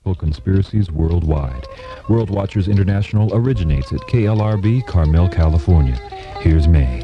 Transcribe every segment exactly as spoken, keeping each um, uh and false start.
Conspiracies worldwide. World Watchers International originates at K L R B, Carmel, California. Here's May.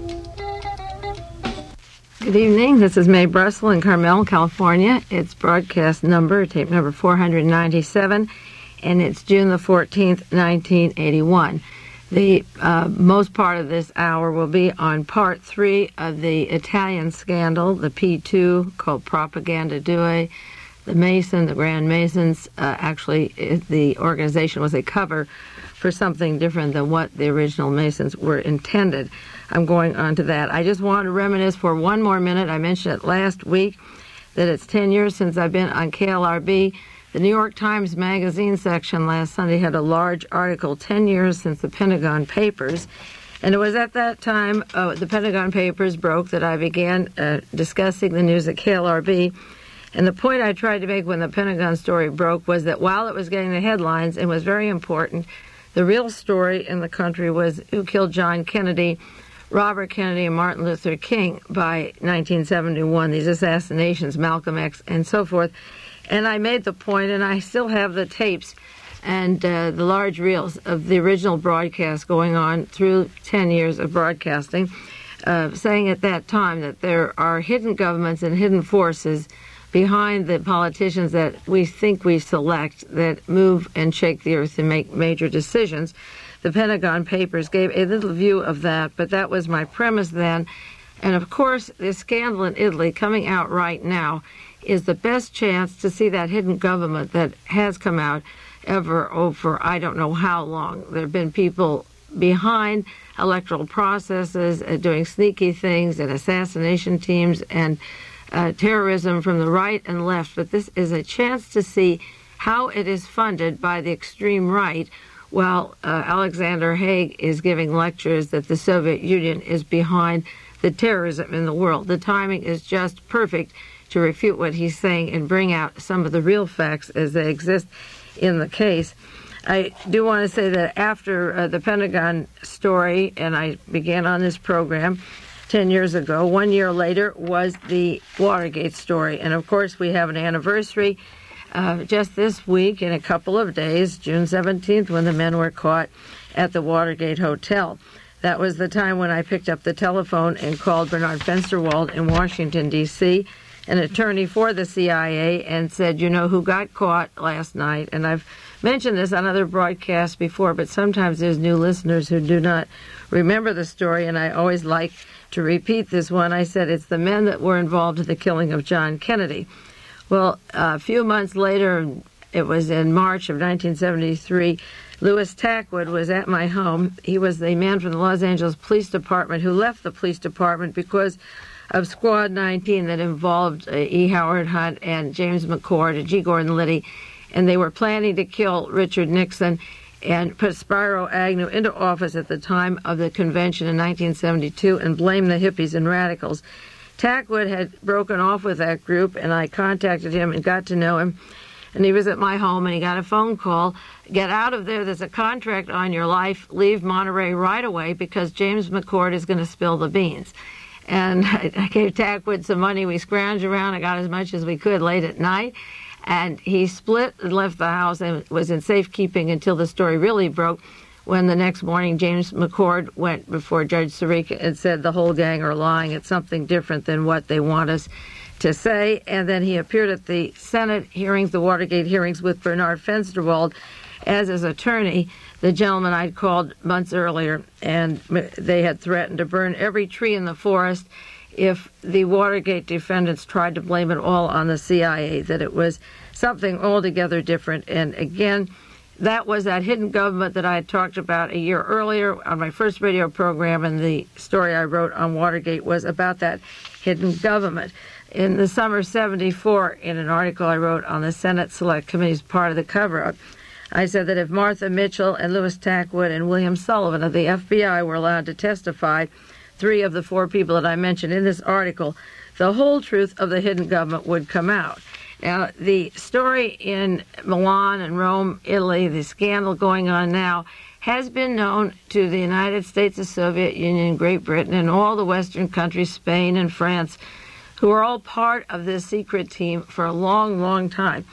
Good evening. This is May Brussel in Carmel, California. It's broadcast number, tape number four hundred ninety-seven, and it's June the fourteenth, nineteen eighty-one. The uh, most part of this hour will be on part three of the Italian scandal, the P two, called Propaganda Due. The Mason, the Grand Masons, uh, actually, it, the organization was a cover for something different than what the original Masons were intended. I'm going on to that. I just want to reminisce for one more minute. I mentioned it last week that it's ten years since I've been on K L R B. The New York Times Magazine section last Sunday had a large article, ten years since the Pentagon Papers. And it was at that time uh, the Pentagon Papers broke that I began uh, discussing the news at K L R B. And the point I tried to make when the Pentagon story broke was that while it was getting the headlines and was very important, the real story in the country was who killed John Kennedy, Robert Kennedy, and Martin Luther King by nineteen seventy-one, these assassinations, Malcolm X, and so forth. And I made the point, and I still have the tapes and uh, the large reels of the original broadcast going on through ten years of broadcasting, uh, saying at that time that there are hidden governments and hidden forces behind the politicians that we think we select that move and shake the earth and make major decisions. The Pentagon Papers gave a little view of that, but that was my premise then. And of course, this scandal in Italy coming out right now is the best chance to see that hidden government that has come out ever over I don't know how long. There have been people behind electoral processes uh, doing sneaky things and assassination teams and Uh, terrorism from the right and left, but this is a chance to see how it is funded by the extreme right, while uh, Alexander Haig is giving lectures that the Soviet Union is behind the terrorism in the world. The timing is just perfect to refute what he's saying and bring out some of the real facts as they exist in the case. I do want to say that after uh, the Pentagon story, and I began on this program ten years ago, one year later was the Watergate story. And of course, we have an anniversary uh, just this week in a couple of days, June seventeenth, when the men were caught at the Watergate Hotel. That was the time when I picked up the telephone and called Bernard Fensterwald in Washington, D C, an attorney for the C I A, and said, you know, who got caught last night? And I've mentioned this on other broadcasts before, but sometimes there's new listeners who do not remember the story, and I always like to repeat this one. I said it's the men that were involved in the killing of John Kennedy. Well, uh, a few months later, it was in March of nineteen seventy-three, Louis Tackwood was at my home. He was the man from the Los Angeles Police Department who left the police department because of Squad nineteen that involved uh, E. Howard Hunt and James McCord and G. Gordon Liddy, and they were planning to kill Richard Nixon and put Spiro Agnew into office at the time of the convention in nineteen seventy-two and blame the hippies and radicals. Tackwood had broken off with that group, and I contacted him and got to know him. And he was at my home, and he got a phone call. Get out of there. There's a contract on your life. Leave Monterey right away because James McCord is going to spill the beans. And I gave Tackwood some money. We scrounged around. I got as much as we could late at night. And he split and left the house and was in safekeeping until the story really broke, when the next morning James McCord went before Judge Sirica and said the whole gang are lying. It's something different than what they want us to say. And then he appeared at the Senate hearings, the Watergate hearings, with Bernard Fensterwald as his attorney, the gentleman I'd called months earlier, and they had threatened to burn every tree in the forest if the Watergate defendants tried to blame it all on the C I A, that it was something altogether different. And again, that was that hidden government that I had talked about a year earlier on my first radio program, and the story I wrote on Watergate was about that hidden government. In the summer of seventy-four, in an article I wrote on the Senate Select Committee's part of the cover-up, I said that if Martha Mitchell and Louis Tackwood and William Sullivan of the F B I were allowed to testify, three of the four people that I mentioned in this article, the whole truth of the hidden government would come out. Now, the story in Milan and Rome, Italy, the scandal going on now, has been known to the United States, the Soviet Union, Great Britain, and all the Western countries, Spain and France, who are all part of this secret team for a long, long time.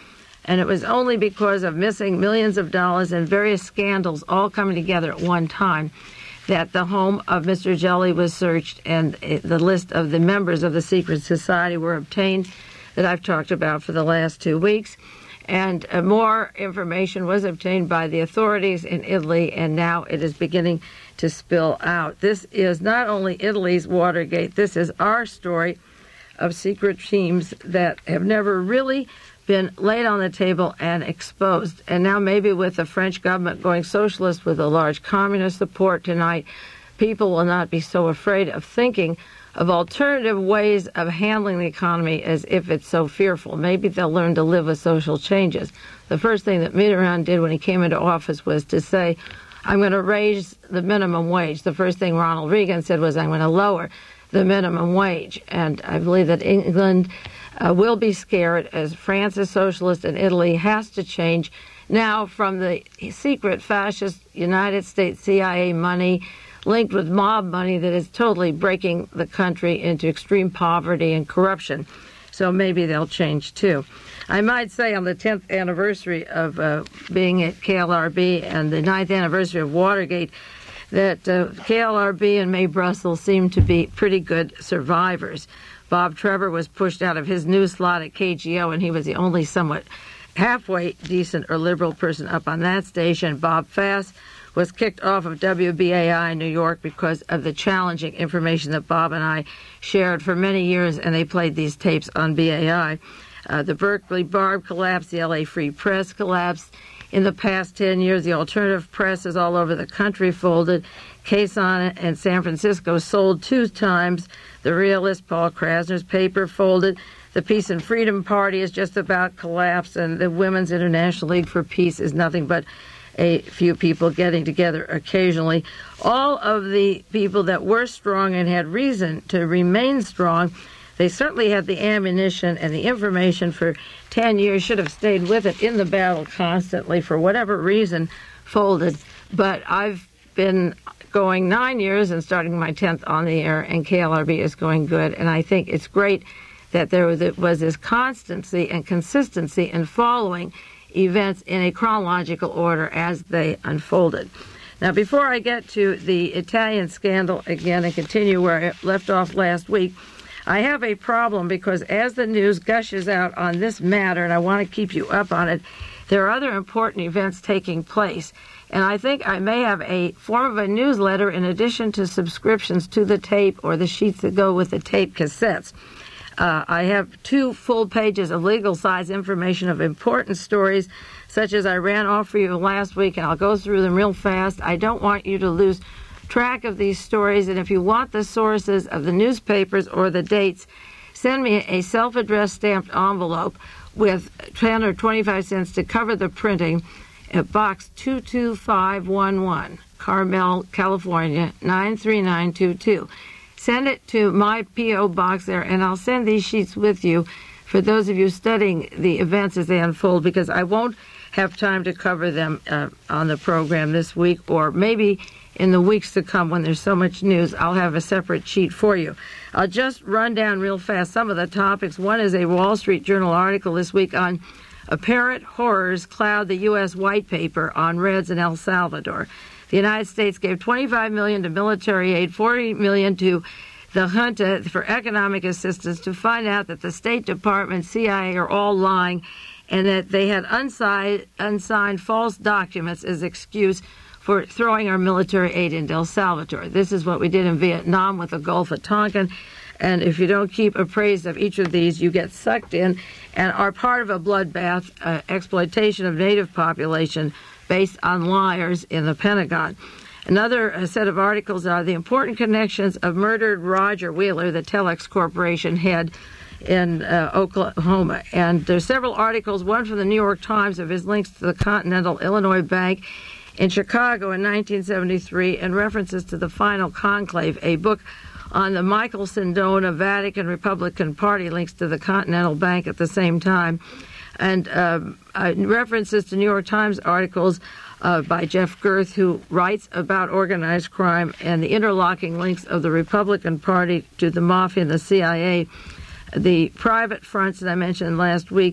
And it was only because of missing millions of dollars and various scandals all coming together at one time that the home of Mister Jelly was searched and the list of the members of the secret society were obtained that I've talked about for the last two weeks. And uh, more information was obtained by the authorities in Italy, and now it is beginning to spill out. This is not only Italy's Watergate, this is our story of secret teams that have never really been laid on the table and exposed. And now maybe with the French government going socialist with a large communist support tonight, people will not be so afraid of thinking of alternative ways of handling the economy as if it's so fearful. Maybe they'll learn to live with social changes. The first thing that Mitterrand did when he came into office was to say, I'm going to raise the minimum wage. The first thing Ronald Reagan said was, I'm going to lower the minimum wage. And I believe that England uh, will be scared as France is socialist and Italy has to change now from the secret fascist United States C I A money linked with mob money that is totally breaking the country into extreme poverty and corruption. So maybe they'll change too. I might say on the tenth anniversary of uh, being at K L R B and the ninth anniversary of Watergate that uh, K L R B and Mae Brussels seem to be pretty good survivors. Bob Trevor was pushed out of his news slot at K G O, and he was the only somewhat halfway decent or liberal person up on that station. Bob Fass was kicked off of W B A I in New York because of the challenging information that Bob and I shared for many years, and they played these tapes on B A I. Uh, the Berkeley Barb collapsed, the L A Free Press collapsed. In the past ten years, the alternative presses all over the country folded. Quezon and San Francisco sold two times. The Realist, Paul Krasner's paper, folded. The Peace and Freedom Party is just about collapsed, and the Women's International League for Peace is nothing but a few people getting together occasionally. All of the people that were strong and had reason to remain strong, they certainly had the ammunition and the information for ten years, should have stayed with it in the battle constantly, for whatever reason, folded. But I've been going nine years and starting my tenth on the air, and K L R B is going good. And I think it's great that there was, was this constancy and consistency in following events in a chronological order as they unfolded. Now, before I get to the Italian scandal again and continue where I left off last week, I have a problem because as the news gushes out on this matter, and I want to keep you up on it, there are other important events taking place. And I think I may have a form of a newsletter in addition to subscriptions to the tape or the sheets that go with the tape cassettes. Uh, I have two full pages of legal-size information of important stories, such as I ran off for you last week, and I'll go through them real fast. I don't want you to lose track of these stories, and if you want the sources of the newspapers or the dates, send me a self-addressed stamped envelope with ten or twenty-five cents to cover the printing at Box two two five one one, Carmel, California, nine three nine two two. Send it to my P O box there, and I'll send these sheets with you for those of you studying the events as they unfold, because I won't have time to cover them uh, on the program this week, or maybe in the weeks to come when there's so much news, I'll have a separate sheet for you. I'll just run down real fast some of the topics. One is a Wall Street Journal article this week on apparent horrors cloud the U S white paper on Reds in El Salvador. The United States gave twenty-five million dollars to military aid, forty million dollars to the junta for economic assistance, to find out that the State Department, C I A are all lying, and that they had unsigned, unsigned false documents as excuse for throwing our military aid into El Salvador. This is what we did in Vietnam with the Gulf of Tonkin. And if you don't keep appraised of each of these, you get sucked in and are part of a bloodbath, uh, exploitation of native population based on liars in the Pentagon. Another uh, set of articles are the important connections of murdered Roger Wheeler, the Telex Corporation head in uh, Oklahoma. And there's several articles, one from the New York Times of his links to the Continental Illinois Bank in Chicago in nineteen seventy-three, and references to the Final Conclave, a book on the Michael Sindona Vatican Republican Party, links to the Continental Bank at the same time, and uh, uh, references to New York Times articles uh, by Jeff Girth, who writes about organized crime and the interlocking links of the Republican Party to the Mafia and the C I A. The private fronts that I mentioned last week,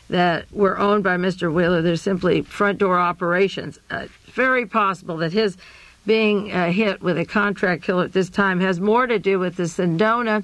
that were owned by Mister Wheeler. They're simply front door operations. Uh, it's very possible that his being uh, hit with a contract killer at this time has more to do with the Sindona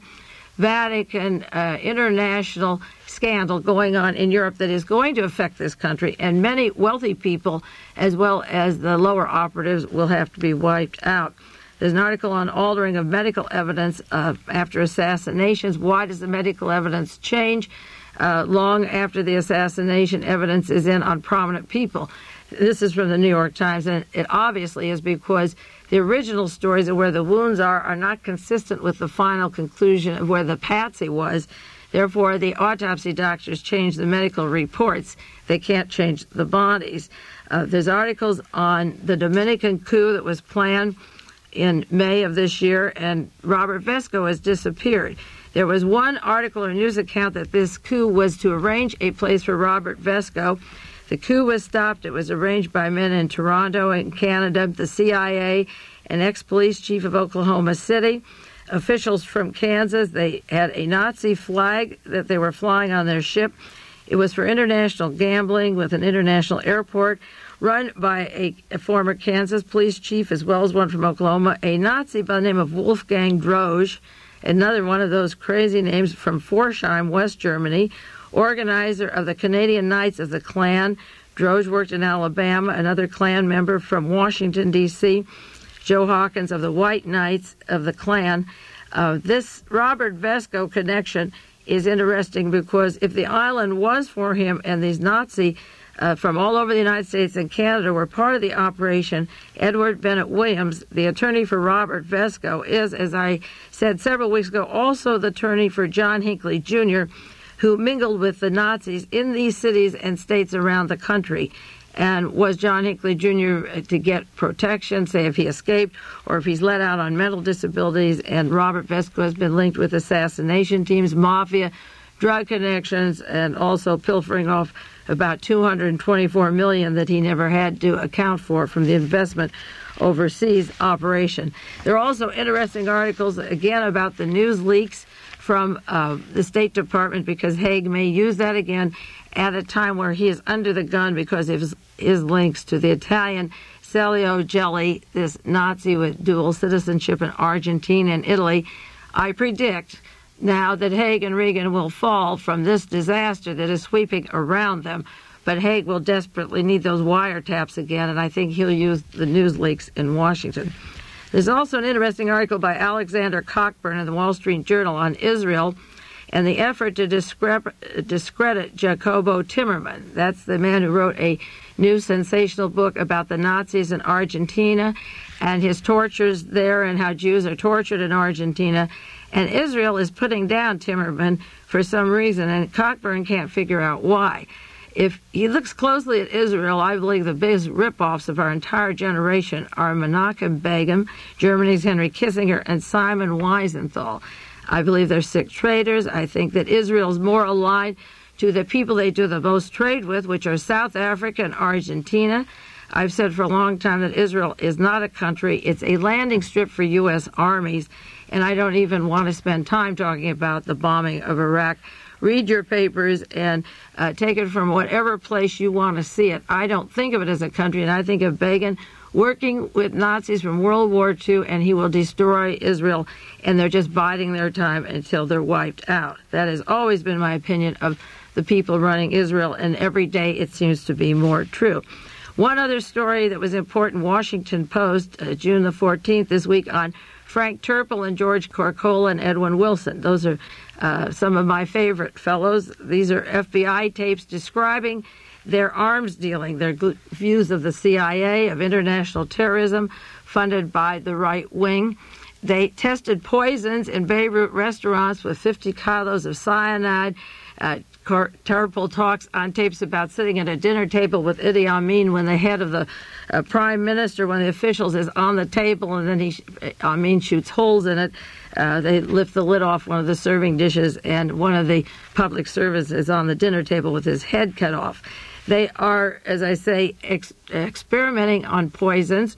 Vatican uh, international scandal going on in Europe that is going to affect this country, and many wealthy people, as well as the lower operatives, will have to be wiped out. There's an article on altering of medical evidence uh, after assassinations. Why does the medical evidence change uh, long after the assassination evidence is in on prominent people? This is from the New York Times, and it obviously is because the original stories of where the wounds are are not consistent with the final conclusion of where the patsy was. Therefore, the autopsy doctors change the medical reports. They can't change the bodies. Uh, there's articles on the Dominican coup that was planned in May of this year, and Robert Vesco has disappeared. There was one article or news account that this coup was to arrange a place for Robert Vesco. The coup was stopped. It was arranged by men in Toronto and Canada, the C I A, an ex-police chief of Oklahoma City, officials from Kansas. They had a Nazi flag that they were flying on their ship. It was for international gambling with an international airport run by a, a former Kansas police chief as well as one from Oklahoma, a Nazi by the name of Wolfgang Droge, another one of those crazy names from Forsheim, West Germany, organizer of the Canadian Knights of the Klan. Droge worked in Alabama, another Klan member from Washington, D C, Joe Hawkins of the White Knights of the Klan. Uh, this Robert Vesco connection is interesting because if the island was for him and these Nazi uh, from all over the United States and Canada were part of the operation, Edward Bennett Williams, the attorney for Robert Vesco, is, as I said several weeks ago, also the attorney for John Hinckley Junior, who mingled with the Nazis in these cities and states around the country. And was John Hinckley Junior to get protection, say if he escaped, or if he's let out on mental disabilities? And Robert Vesco has been linked with assassination teams, mafia, drug connections, and also pilfering off about two hundred twenty-four million dollars that he never had to account for from the investment overseas operation. There are also interesting articles, again, about the news leaks from uh, the State Department, because Haig may use that again at a time where he is under the gun because of his, his links to the Italian Celio Gelli, this Nazi with dual citizenship in Argentina and Italy. I predict now that Haig and Reagan will fall from this disaster that is sweeping around them, but Haig will desperately need those wiretaps again, and I think he'll use the news leaks in Washington. There's also an interesting article by Alexander Cockburn in the Wall Street Journal on Israel and the effort to discredit, discredit Jacobo Timmerman. That's the man who wrote a new sensational book about the Nazis in Argentina and his tortures there and how Jews are tortured in Argentina. And Israel is putting down Timmerman for some reason, and Cockburn can't figure out why. If he looks closely at Israel, I believe the biggest rip-offs of our entire generation are Menachem Begin, Germany's Henry Kissinger, and Simon Wiesenthal. I believe they're sick traitors. I think that Israel is more aligned to the people they do the most trade with, which are South Africa and Argentina. I've said for a long time that Israel is not a country. It's a landing strip for U S armies, and I don't even want to spend time talking about the bombing of Iraq. Read your papers and uh, take it from whatever place you want to see it. I don't think of it as a country, and I think of Begin working with Nazis from World War Two, and he will destroy Israel, and they're just biding their time until they're wiped out. That has always been my opinion of the people running Israel, and every day it seems to be more true. One other story that was important, Washington Post, uh, June the fourteenth, this week, on Frank Turple and George Corcola and Edwin Wilson. Those are uh, some of my favorite fellows. These are F B I tapes describing their arms dealing, their views of the C I A, of international terrorism funded by the right wing. They tested poisons in Beirut restaurants with fifty kilos of cyanide. Uh, Turple talks on tapes about sitting at a dinner table with Idi Amin when the head of the uh, prime minister, one of the officials, is on the table, and then he, Amin shoots holes in it. Uh, they lift the lid off one of the serving dishes, and one of the public servants is on the dinner table with his head cut off. They are, as I say, ex- experimenting on poisons.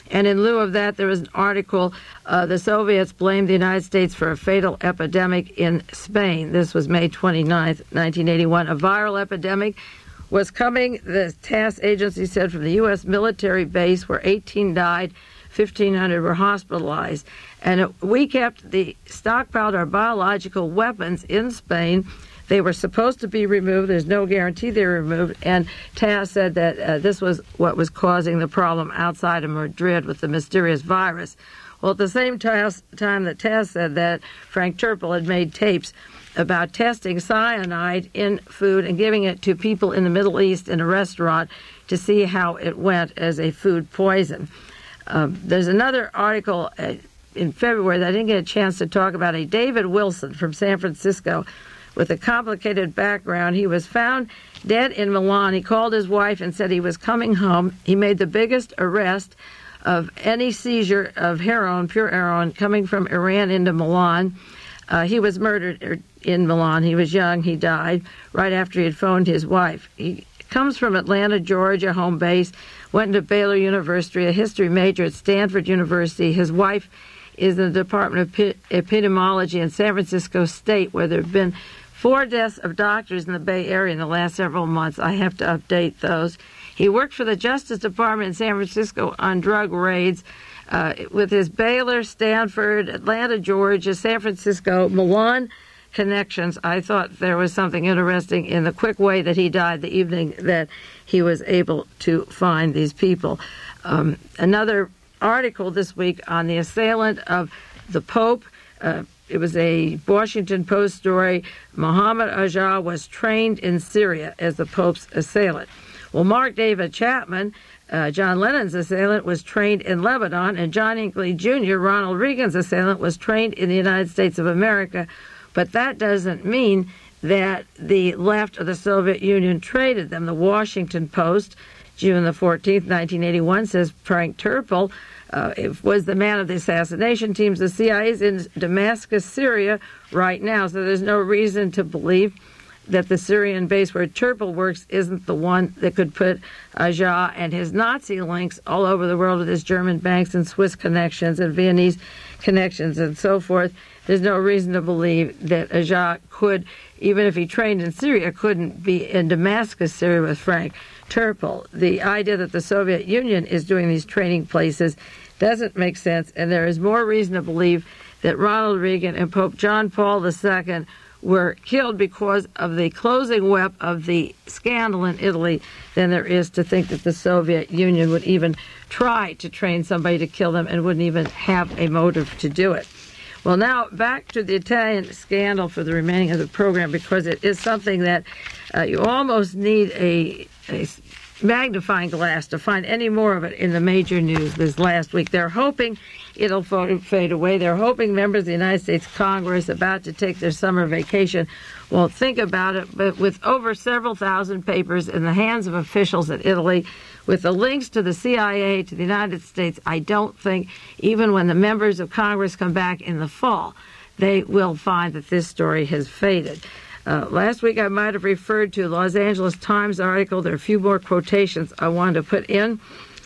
And in lieu of that, there was an article, uh, the Soviets blamed the United States for a fatal epidemic in Spain. This was May twenty-ninth, nineteen eighty-one. A viral epidemic was coming, the TASS agency said, from the U S military base where eighteen died, fifteen hundred were hospitalized. And we kept the stockpiled our biological weapons in Spain. They were supposed to be removed. There's no guarantee they were removed. And TASS said that uh, this was what was causing the problem outside of Madrid with the mysterious virus. Well, at the same TASS, time that TASS said that, Frank Turple had made tapes about testing cyanide in food and giving it to people in the Middle East in a restaurant to see how it went as a food poison. Um, there's another article uh, in February that I didn't get a chance to talk about, a David Wilson from San Francisco with a complicated background. He was found dead in Milan. He called his wife and said he was coming home. He made the biggest arrest of any seizure of heroin, pure heroin, coming from Iran into Milan. Uh, he was murdered in Milan. He was young. He died right after he had phoned his wife. He comes from Atlanta, Georgia, home base, went to Baylor University, a history major at Stanford University. His wife is in the Department of Epidemiology in San Francisco State, where there have been four deaths of doctors in the Bay Area in the last several months. I have to update those. He worked for the Justice Department in San Francisco on drug raids uh, with his Baylor, Stanford, Atlanta, Georgia, San Francisco, Milan connections. I thought there was something interesting in the quick way that he died the evening that he was able to find these people. Um, another article this week on the assailant of the Pope. Uh, it was a Washington Post story. Mohammed Ajah was trained in Syria as the Pope's assailant. Well, Mark David Chapman, uh, John Lennon's assailant, was trained in Lebanon, and John Hinckley Junior, Ronald Reagan's assailant, was trained in the United States of America. But that doesn't mean that the left of the Soviet Union traded them. The Washington Post, June the fourteenth, nineteen eighty-one, says Frank Turple uh, was the man of the assassination teams. The C I A is in Damascus, Syria right now, so there's no reason to believe that the Syrian base where Turple works isn't the one that could put Ajah and his Nazi links all over the world with his German banks and Swiss connections and Viennese connections and so forth. There's no reason to believe that Ajah could, even if he trained in Syria, couldn't be in Damascus, Syria with Frank Turple. The idea that the Soviet Union is doing these training places doesn't make sense, and there is more reason to believe that Ronald Reagan and Pope John Paul the Second were killed because of the closing web of the scandal in Italy than there is to think that the Soviet Union would even try to train somebody to kill them and wouldn't even have a motive to do it. Well, now back to the Italian scandal for the remaining of the program, because it is something that uh, you almost need a, a magnifying glass to find any more of it in the major news this last week. They're hoping it'll fade away. They're hoping members of the United States Congress about to take their summer vacation won't think about it. But with over several thousand papers in the hands of officials in Italy, with the links to the C I A, to the United States, I don't think even when the members of Congress come back in the fall, they will find that this story has faded. Uh, last week I might have referred to a Los Angeles Times article. There are a few more quotations I wanted to put in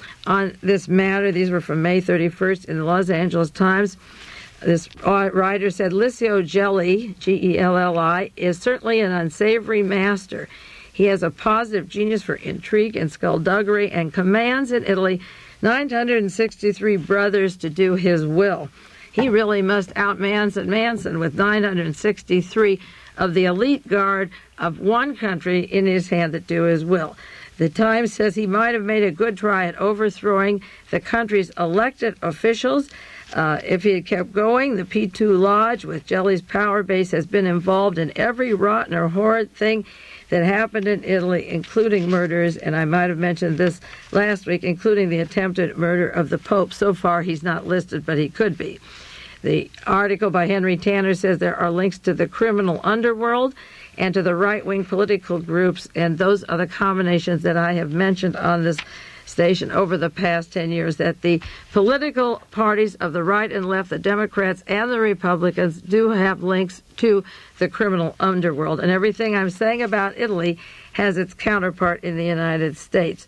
on this matter. These were from May thirty-first in the Los Angeles Times. This writer said, Licio Gelli, G E L L I, is certainly an unsavory master. He has a positive genius for intrigue and skullduggery and commands in Italy nine hundred sixty-three brothers to do his will. He really must out Manson Manson with nine hundred sixty-three of the elite guard of one country in his hand that do his will. The Times says he might have made a good try at overthrowing the country's elected officials. Uh, if he had kept going, the P two Lodge, with Gelli's power base, has been involved in every rotten or horrid thing that happened in Italy, including murders, and I might have mentioned this last week, including the attempted murder of the Pope. So far, he's not listed, but he could be. The article by Henry Tanner says there are links to the criminal underworld and to the right-wing political groups, and those are the combinations that I have mentioned on this station over the past ten years, that the political parties of the right and left, the Democrats and the Republicans, do have links to the criminal underworld. And everything I'm saying about Italy has its counterpart in the United States.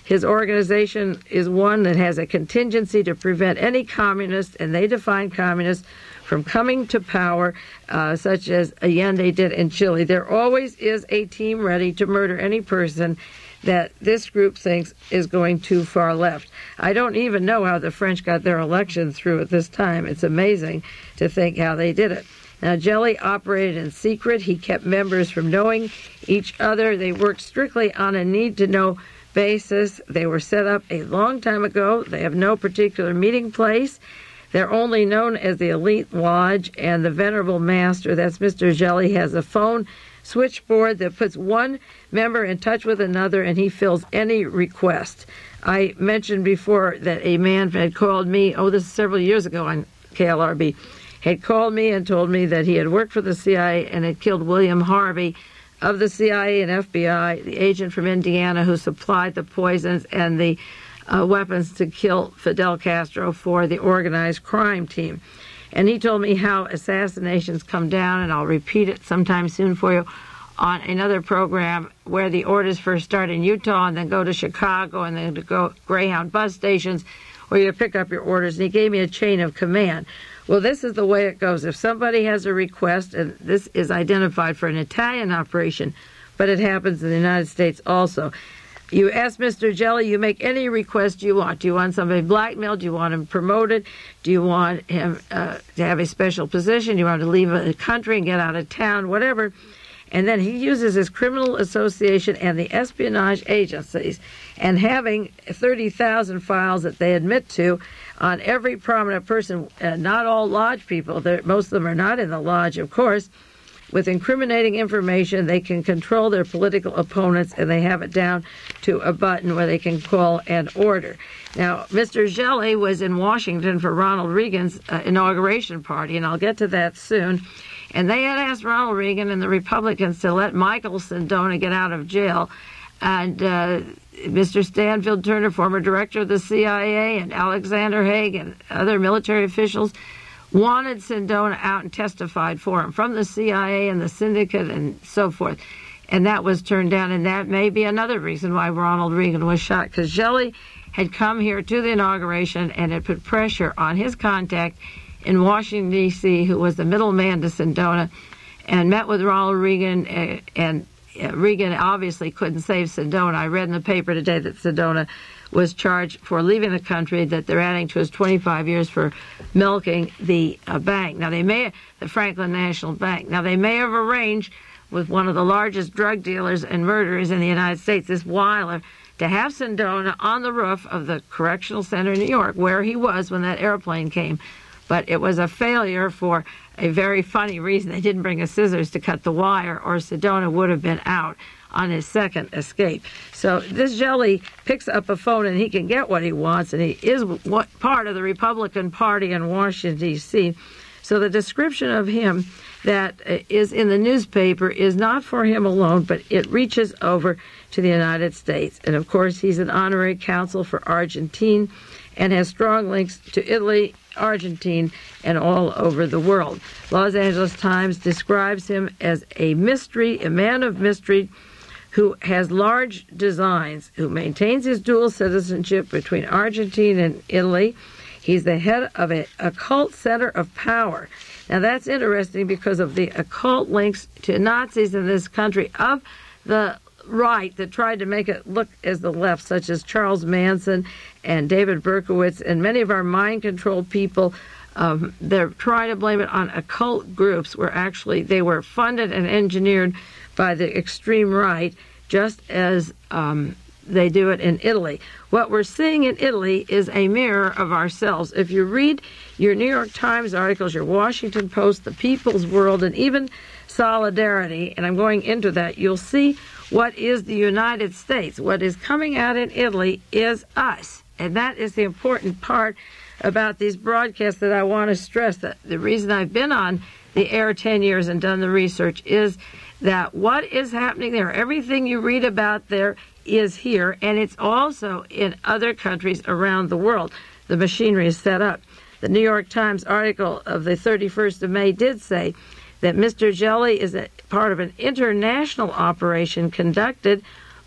His organization is one that has a contingency to prevent any communist, and they define communists, from coming to power, uh, such as Allende did in Chile. There always is a team ready to murder any person that this group thinks is going too far left. I don't even know how the French got their election through at this time. It's amazing to think how they did it. Now, Gelli operated in secret. He kept members from knowing each other. They worked strictly on a need-to-know basis. They were set up a long time ago. They have no particular meeting place. They're only known as the Elite Lodge, and the Venerable Master, that's Mister Gelli, has a phone switchboard that puts one member in touch with another, and he fills any request. I mentioned before that a man had called me, oh, this is several years ago on K L R B, had called me and told me that he had worked for the C I A and had killed William Harvey of the C I A and F B I, the agent from Indiana who supplied the poisons and the uh, weapons to kill Fidel Castro for the organized crime team. And he told me how assassinations come down, and I'll repeat it sometime soon for you, on another program where the orders first start in Utah and then go to Chicago and then to go Greyhound bus stations where you pick up your orders. And he gave me a chain of command. Well, this is the way it goes. If somebody has a request, and this is identified for an Italian operation, but it happens in the United States also. You ask Mister Gelli, you make any request you want. Do you want somebody blackmailed? Do you want him promoted? Do you want him uh, to have a special position? Do you want him to leave the country and get out of town? Whatever. And then he uses his criminal association and the espionage agencies, and having thirty thousand files that they admit to on every prominent person, uh, not all lodge people, most of them are not in the lodge, of course. With incriminating information, they can control their political opponents, and they have it down to a button where they can call and order. Now, Mister Gelli was in Washington for Ronald Reagan's uh, inauguration party, and I'll get to that soon. And they had asked Ronald Reagan and the Republicans to let Michael Sindona get out of jail. And uh, Mister Stanfield Turner, former director of the C I A, and Alexander Haig and other military officials wanted Sindona out and testified for him from the C I A and the syndicate and so forth. And that was turned down, and that may be another reason why Ronald Reagan was shot, because Gelli had come here to the inauguration and had put pressure on his contact in Washington, D C, who was the middleman to Sindona, and met with Ronald Reagan, uh, and uh, Reagan obviously couldn't save Sindona. I read in the paper today that Sindona was charged for leaving the country, that they're adding to his twenty-five years for milking the uh, bank. Now, they may, the Franklin National Bank. Now, they may have arranged with one of the largest drug dealers and murderers in the United States, this Weiler, to have Sindona on the roof of the Correctional Center in New York, where he was when that airplane came. But it was a failure for a very funny reason. They didn't bring a scissors to cut the wire, or Sindona would have been out on his second escape. So this Gelli picks up a phone and he can get what he wants, and he is what, part of the Republican Party in Washington, D C So the description of him that is in the newspaper is not for him alone, but it reaches over to the United States. And of course, he's an honorary consul for Argentina and has strong links to Italy, Argentina, and all over the world. Los Angeles Times describes him as a mystery, a man of mystery, who has large designs, who maintains his dual citizenship between Argentina and Italy. He's the head of an occult center of power. Now, that's interesting because of the occult links to Nazis in this country of the right that tried to make it look as the left, such as Charles Manson and David Berkowitz and many of our mind-controlled people. Um, they're trying to blame it on occult groups, where actually they were funded and engineered by the extreme right, just as um, they do it in Italy. What we're seeing in Italy is a mirror of ourselves. If you read your New York Times articles, your Washington Post, the People's World, and even Solidarity, and I'm going into that, you'll see what is the United States. What is coming out in Italy is us. And that is the important part about these broadcasts that I want to stress. That the reason I've been on the air ten years and done the research is that what is happening there, everything you read about there is here, and it's also in other countries around the world. The machinery is set up. The New York Times article of the thirty-first of May did say that Mister Gelli is a part of an international operation conducted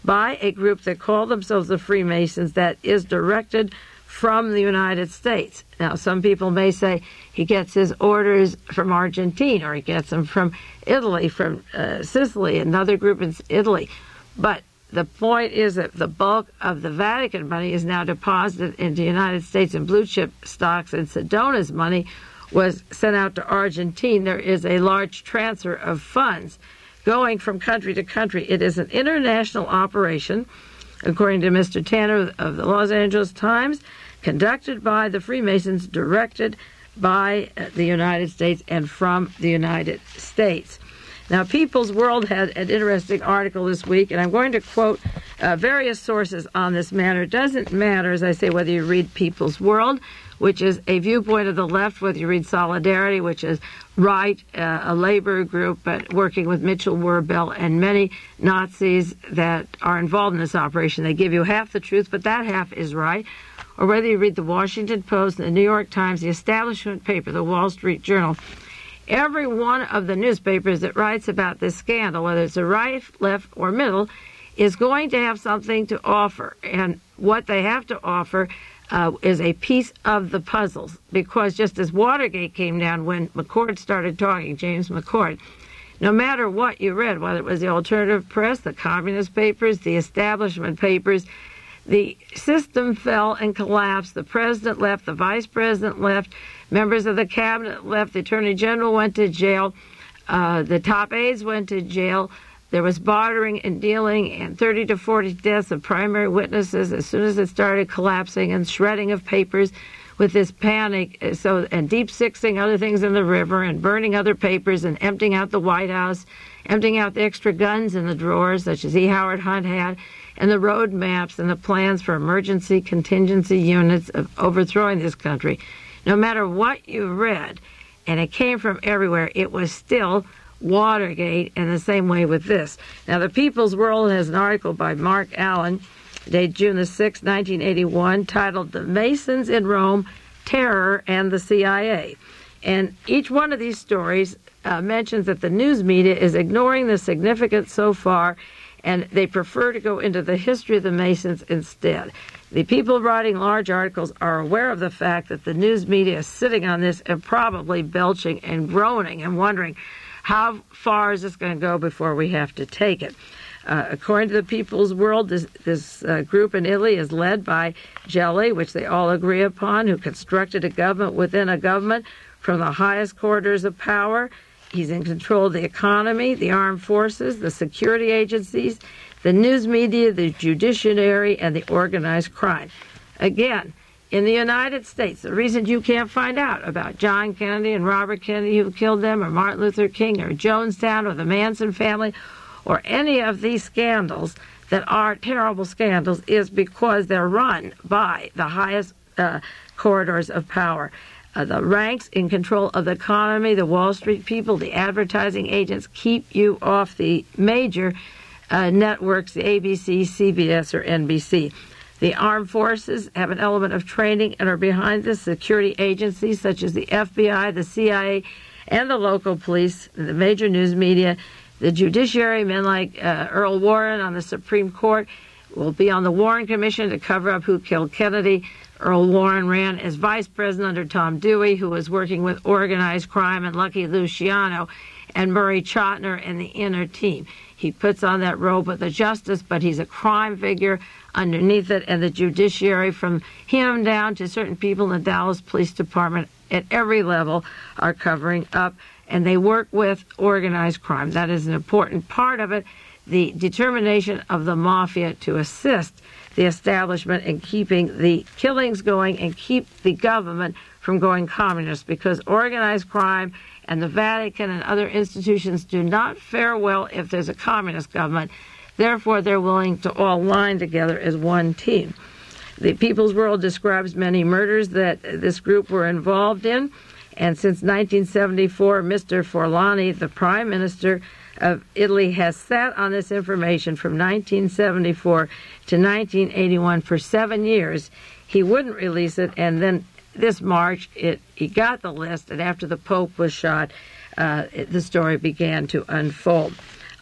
by a group that call themselves the Freemasons that is directed from the United States. Now, some people may say he gets his orders from Argentina, or he gets them from Italy, from uh, Sicily, another group in Italy. But the point is that the bulk of the Vatican money is now deposited into the United States in blue chip stocks, and Sedona's money was sent out to Argentina. There is a large transfer of funds going from country to country. It is an international operation, according to Mister Tanner of the Los Angeles Times, conducted by the Freemasons, directed by the United States and from the United States. Now, People's World had an interesting article this week, and I'm going to quote uh, various sources on this matter. It doesn't matter, as I say, whether you read People's World, which is a viewpoint of the left, whether you read Solidarity, which is right, uh, a labor group, but working with Mitchell Werbel and many Nazis that are involved in this operation. They give you half the truth, but that half is right. Or whether you read the Washington Post, the New York Times, the establishment paper, the Wall Street Journal, every one of the newspapers that writes about this scandal, whether it's a right, left, or middle, is going to have something to offer. And what they have to offer uh, is a piece of the puzzles. Because just as Watergate came down when McCord started talking, James McCord, no matter what you read, whether it was the alternative press, the communist papers, the establishment papers, the system fell and collapsed. The president left, the vice president left, members of the cabinet left, the attorney general went to jail, uh, the top aides went to jail. There was bartering and dealing and thirty to forty deaths of primary witnesses as soon as it started collapsing, and shredding of papers with this panic, so and deep sixing other things in the river and burning other papers and emptying out the White House, emptying out the extra guns in the drawers, such as E. Howard Hunt had, and the road maps and the plans for emergency contingency units of overthrowing this country. No matter what you read, and it came from everywhere, it was still Watergate, and the same way with this. Now, the People's World has an article by Mark Allen, dated June the sixth, nineteen eighty-one, titled The Masons in Rome, Terror, and the C I A. And each one of these stories uh, mentions that the news media is ignoring the significance so far, and they prefer to go into the history of the Masons instead. The people writing large articles are aware of the fact that the news media is sitting on this and probably belching and groaning and wondering, how far is this going to go before we have to take it? Uh, according to the People's World, this, this uh, group in Italy is led by Gelli, which they all agree upon, who constructed a government within a government from the highest corridors of power. He's in control of the economy, the armed forces, the security agencies, the news media, the judiciary, and the organized crime. Again, in the United States, the reason you can't find out about John Kennedy and Robert Kennedy who killed them, or Martin Luther King, or Jonestown, or the Manson family, or any of these scandals that are terrible scandals, is because they're run by the highest uh, corridors of power. Uh, the ranks in control of the economy, the Wall Street people, the advertising agents keep you off the major uh, networks, the A B C, C B S, or N B C. The armed forces have an element of training and are behind this. Security agencies such as the F B I, the C I A, and the local police, the major news media, the judiciary, men like uh, Earl Warren on the Supreme Court, will be on the Warren Commission to cover up who killed Kennedy. Earl Warren ran as vice president under Tom Dewey, who was working with organized crime, and Lucky Luciano and Murray Chotiner and the inner team. He puts on that robe of the justice, but he's a crime figure underneath it, and the judiciary, from him down to certain people in the Dallas Police Department at every level, are covering up, and they work with organized crime. That is an important part of it, the determination of the mafia to assist the establishment in keeping the killings going and keep the government from going communist, because organized crime and the Vatican and other institutions do not fare well if there's a communist government. Therefore, they're willing to all line together as one team. The People's World describes many murders that this group were involved in, and since nineteen seventy-four, Mister Forlani, the Prime Minister of Italy, has sat on this information from nineteen seventy-four to nineteen eighty-one for seven years. He wouldn't release it, and then this March, it, he got the list, and after the Pope was shot, uh, it, the story began to unfold.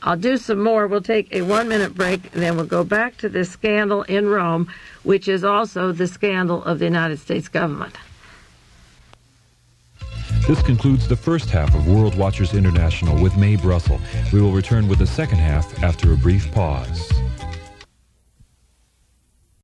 I'll do some more. We'll take a one-minute break, and then we'll go back to this scandal in Rome, which is also the scandal of the United States government. This concludes the first half of World Watchers International with Mae Brussell. We will return with the second half after a brief pause.